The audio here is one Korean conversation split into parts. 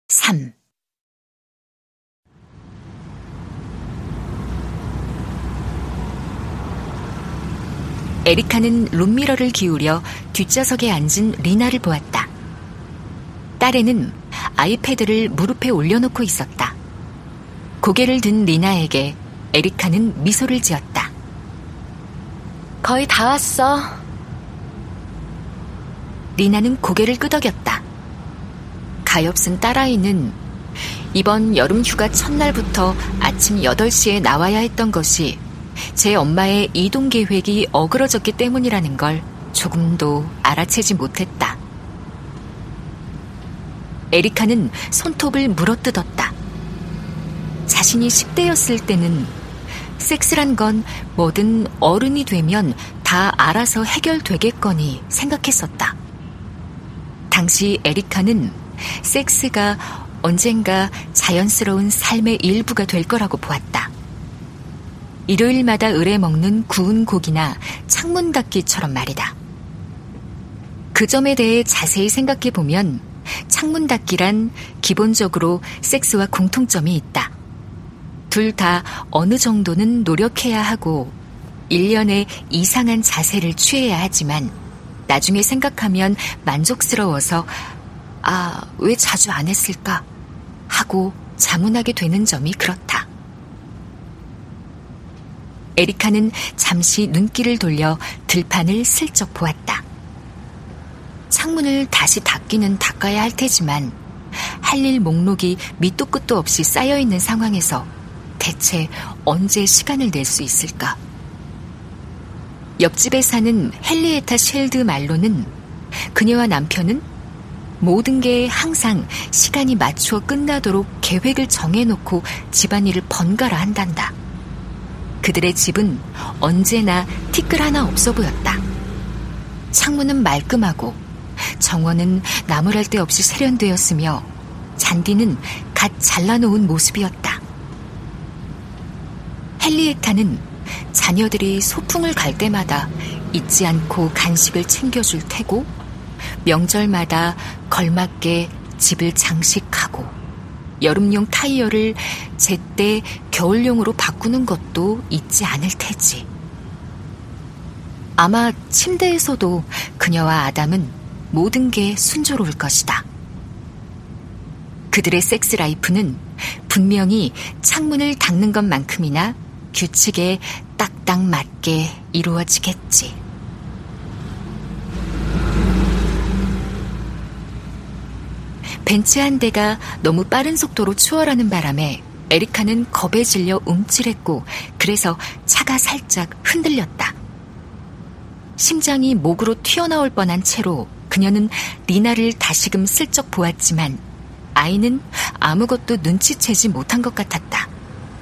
3. 에리카는 룸미러를 기울여 뒷좌석에 앉은 리나를 보았다. 딸애는 아이패드를 무릎에 올려놓고 있었다. 고개를 든 리나에게 에리카는 미소를 지었다. 거의 다 왔어. 리나는 고개를 끄덕였다. 가엾은 딸아이는 이번 여름 휴가 첫날부터 아침 8시에 나와야 했던 것이 제 엄마의 이동 계획이 어그러졌기 때문이라는 걸 조금도 알아채지 못했다. 에리카는 손톱을 물어뜯었다. 자신이 10대였을 때는 섹스란 건 뭐든 어른이 되면 다 알아서 해결되겠거니 생각했었다. 당시 에리카는 섹스가 언젠가 자연스러운 삶의 일부가 될 거라고 보았다. 일요일마다 을에 먹는 구운 고기나 창문 닫기처럼 말이다. 그 점에 대해 자세히 생각해보면 창문 닫기란 기본적으로 섹스와 공통점이 있다. 둘 다 어느 정도는 노력해야 하고 1년에 이상한 자세를 취해야 하지만 나중에 생각하면 만족스러워서 왜 자주 안 했을까 하고 자문하게 되는 점이 그렇다. 에리카는 잠시 눈길을 돌려 들판을 슬쩍 보았다. 창문을 다시 닫기는 닫아야 할 테지만 할 일 목록이 밑도 끝도 없이 쌓여있는 상황에서 대체 언제 시간을 낼 수 있을까? 옆집에 사는 헨리에타 쉘드 말로는 그녀와 남편은 모든 게 항상 시간이 맞추어 끝나도록 계획을 정해놓고 집안일을 번갈아 한단다. 그들의 집은 언제나 티끌 하나 없어 보였다. 창문은 말끔하고 정원은 나무랄 데 없이 세련되었으며 잔디는 갓 잘라놓은 모습이었다. 헨리에타는 자녀들이 소풍을 갈 때마다 잊지 않고 간식을 챙겨줄 테고 명절마다 걸맞게 집을 장식하고 여름용 타이어를 제때 겨울용으로 바꾸는 것도 잊지 않을 테지. 아마 침대에서도 그녀와 아담은 모든 게 순조로울 것이다. 그들의 섹스 라이프는 분명히 창문을 닫는 것만큼이나 규칙에 딱딱 맞게 이루어지겠지. 벤츠 한 대가 너무 빠른 속도로 추월하는 바람에 에리카는 겁에 질려 움찔했고 그래서 차가 살짝 흔들렸다. 심장이 목으로 튀어나올 뻔한 채로 그녀는 리나를 다시금 슬쩍 보았지만 아이는 아무것도 눈치채지 못한 것 같았다.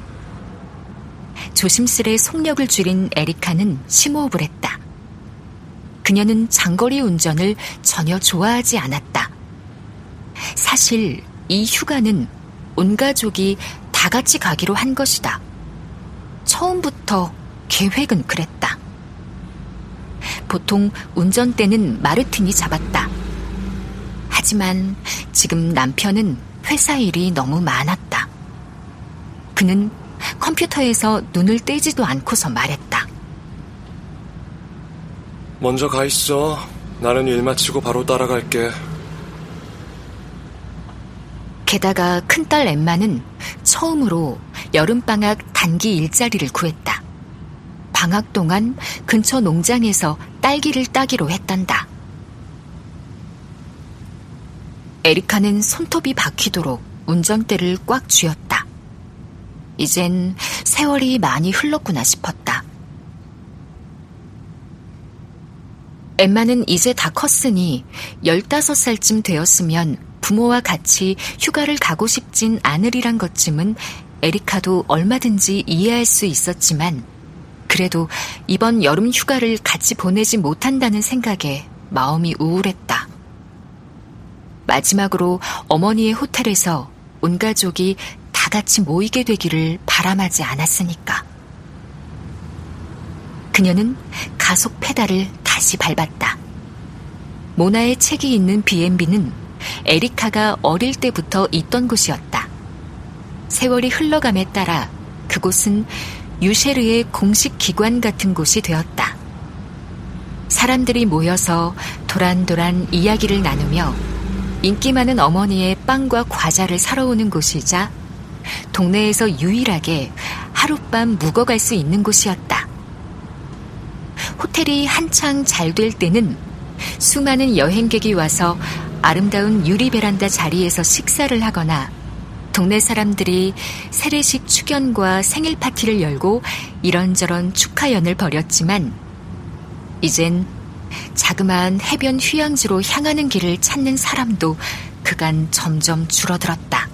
조심스레 속력을 줄인 에리카는 심호흡을 했다. 그녀는 장거리 운전을 전혀 좋아하지 않았다. 사실 이 휴가는 온 가족이 다 같이 가기로 한 것이다. 처음부터 계획은 그랬다. 보통 운전대는 마르틴이 잡았다. 하지만 지금 남편은 회사 일이 너무 많았다. 그는 컴퓨터에서 눈을 떼지도 않고서 말했다. 먼저 가 있어. 나는 일 마치고 바로 따라갈게. 게다가 큰딸 엠마는 처음으로 여름방학 단기 일자리를 구했다. 방학 동안 근처 농장에서 딸기를 따기로 했단다. 에리카는 손톱이 박히도록 운전대를 꽉 쥐었다. 이젠 세월이 많이 흘렀구나 싶었다. 엠마는 이제 다 컸으니 15살쯤 되었으면 부모와 같이 휴가를 가고 싶진 않으리란 것쯤은 에리카도 얼마든지 이해할 수 있었지만 그래도 이번 여름 휴가를 같이 보내지 못한다는 생각에 마음이 우울했다. 마지막으로 어머니의 호텔에서 온 가족이 다 같이 모이게 되기를 바람하지 않았으니까. 그녀는 가속 페달을 다시 밟았다. 모나의 책이 있는 B&B는 에리카가 어릴 때부터 있던 곳이었다. 세월이 흘러감에 따라 그곳은 유셰르의 공식 기관 같은 곳이 되었다. 사람들이 모여서 도란도란 이야기를 나누며 인기 많은 어머니의 빵과 과자를 사러 오는 곳이자 동네에서 유일하게 하룻밤 묵어갈 수 있는 곳이었다. 호텔이 한창 잘 될 때는 수많은 여행객이 와서 아름다운 유리 베란다 자리에서 식사를 하거나 동네 사람들이 세례식 축연과 생일 파티를 열고 이런저런 축하연을 벌였지만 이젠 자그마한 해변 휴양지로 향하는 길을 찾는 사람도 그간 점점 줄어들었다.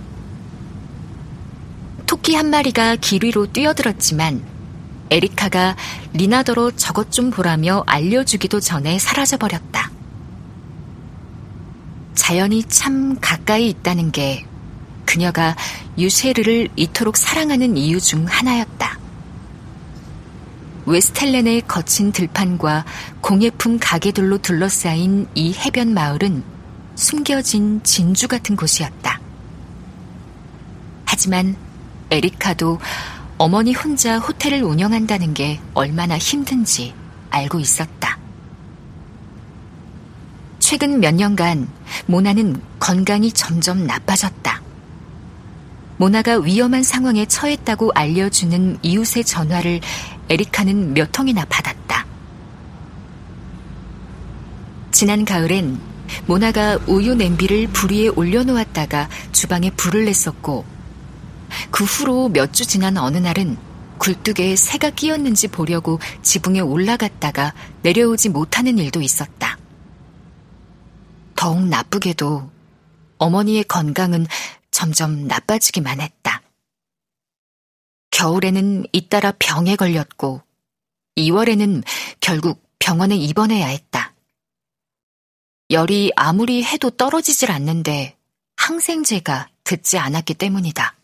토끼 한 마리가 길 위로 뛰어들었지만 에리카가 리나더로 저것 좀 보라며 알려주기도 전에 사라져버렸다. 자연이 참 가까이 있다는 게 그녀가 유셰르를 이토록 사랑하는 이유 중 하나였다. 웨스텔렌의 거친 들판과 공예품 가게들로 둘러싸인 이 해변 마을은 숨겨진 진주 같은 곳이었다. 하지만 에리카도 어머니 혼자 호텔을 운영한다는 게 얼마나 힘든지 알고 있었다. 최근 몇 년간 모나는 건강이 점점 나빠졌다. 모나가 위험한 상황에 처했다고 알려주는 이웃의 전화를 에리카는 몇 통이나 받았다. 지난 가을엔 모나가 우유 냄비를 불 위에 올려놓았다가 주방에 불을 냈었고 그 후로 몇 주 지난 어느 날은 굴뚝에 새가 끼었는지 보려고 지붕에 올라갔다가 내려오지 못하는 일도 있었다. 더욱 나쁘게도 어머니의 건강은 점점 나빠지기만 했다. 겨울에는 잇따라 병에 걸렸고 2월에는 결국 병원에 입원해야 했다. 열이 아무리 해도 떨어지질 않는데 항생제가 듣지 않았기 때문이다.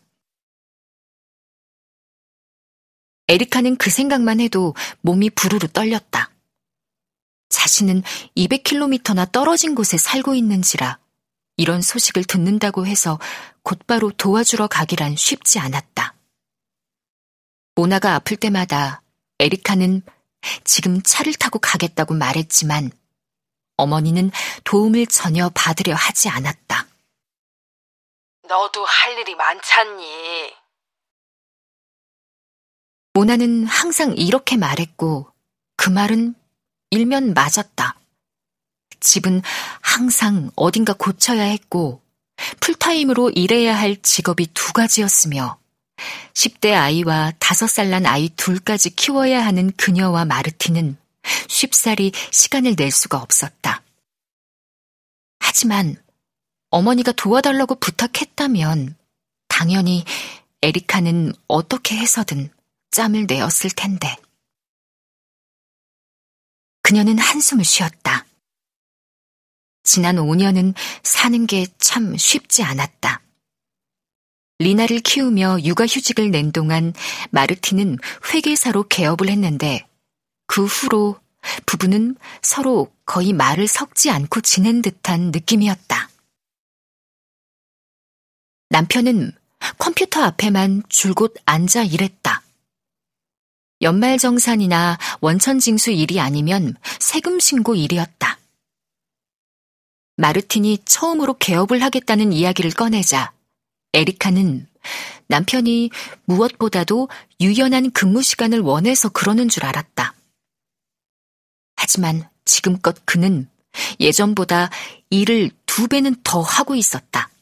에리카는 그 생각만 해도 몸이 부르르 떨렸다. 자신은 200km나 떨어진 곳에 살고 있는지라 이런 소식을 듣는다고 해서 곧바로 도와주러 가기란 쉽지 않았다. 모나가 아플 때마다 에리카는 지금 차를 타고 가겠다고 말했지만 어머니는 도움을 전혀 받으려 하지 않았다. 너도 할 일이 많잖니. 모나는 항상 이렇게 말했고 그 말은 일면 맞았다. 집은 항상 어딘가 고쳐야 했고 풀타임으로 일해야 할 직업이 2가지였으며 10대 아이와 5살 난 아이 둘까지 키워야 하는 그녀와 마르티는 쉽사리 시간을 낼 수가 없었다. 하지만 어머니가 도와달라고 부탁했다면 당연히 에리카는 어떻게 해서든 짬을 내었을 텐데. 그녀는 한숨을 쉬었다. 지난 5년은 사는 게 참 쉽지 않았다. 리나를 키우며 육아휴직을 낸 동안 마르티는 회계사로 개업을 했는데 그 후로 부부는 서로 거의 말을 섞지 않고 지낸 듯한 느낌이었다. 남편은 컴퓨터 앞에만 줄곧 앉아 일했다. 연말정산이나 원천징수 일이 아니면 세금 신고 일이었다. 마르틴이 처음으로 개업을 하겠다는 이야기를 꺼내자 에리카는 남편이 무엇보다도 유연한 근무 시간을 원해서 그러는 줄 알았다. 하지만 지금껏 그는 예전보다 일을 2배는 더 하고 있었다.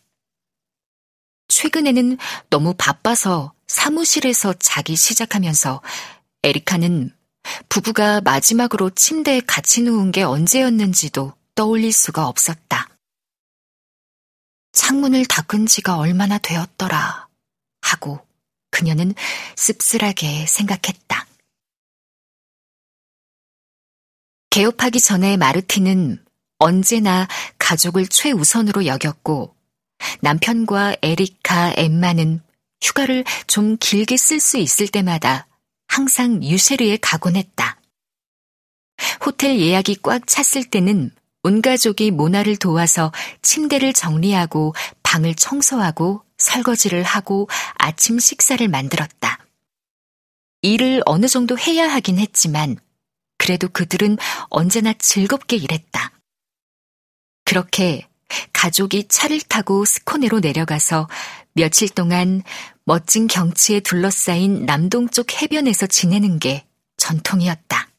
최근에는 너무 바빠서 사무실에서 자기 시작하면서 에리카는 부부가 마지막으로 침대에 같이 누운 게 언제였는지도 떠올릴 수가 없었다. 창문을 닦은 지가 얼마나 되었더라 하고 그녀는 씁쓸하게 생각했다. 개업하기 전에 마르티는 언제나 가족을 최우선으로 여겼고 남편과 에리카, 엠마는 휴가를 좀 길게 쓸 수 있을 때마다 항상 유셰르에 가곤 했다. 호텔 예약이 꽉 찼을 때는 온 가족이 모나를 도와서 침대를 정리하고 방을 청소하고 설거지를 하고 아침 식사를 만들었다. 일을 어느 정도 해야 하긴 했지만 그래도 그들은 언제나 즐겁게 일했다. 그렇게 가족이 차를 타고 스코네로 내려가서 며칠 동안 멋진 경치에 둘러싸인 남동쪽 해변에서 지내는 게 전통이었다.